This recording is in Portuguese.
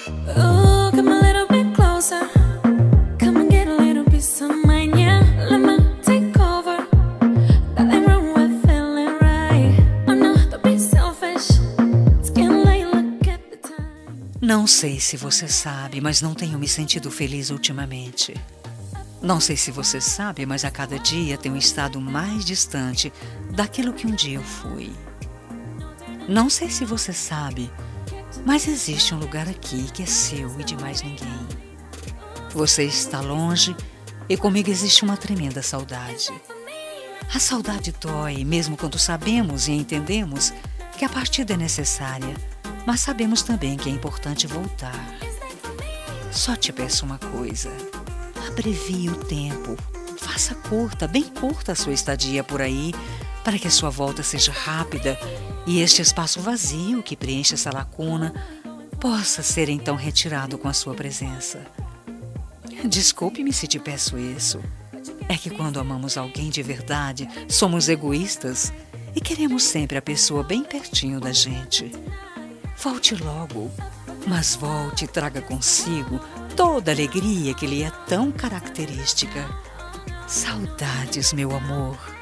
Ooh, come a little bit closer. Come and get a little piece of mine, yeah. Let me take over. Nothing wrong with feeling right. Oh no, don't be selfish. It's getting late, look at the time. Não sei se você sabe, mas não tenho me sentido feliz ultimamente. Não sei se você sabe, mas a cada dia tenho estado mais distante daquilo que um dia eu fui. Não sei se você sabe, mas existe um lugar aqui que é seu e de mais ninguém. Você está longe e comigo existe uma tremenda saudade. A saudade dói, mesmo quando sabemos e entendemos que a partida é necessária, mas sabemos também que é importante voltar. Só te peço uma coisa: abrevie o tempo, faça curta, bem curta a sua estadia por aí, para que a sua volta seja rápida e este espaço vazio que preenche essa lacuna possa ser então retirado com a sua presença. Desculpe-me se te peço isso. É que quando amamos alguém de verdade, somos egoístas e queremos sempre a pessoa bem pertinho da gente. Volte logo, mas volte e traga consigo toda a alegria que lhe é tão característica. Saudades, meu amor.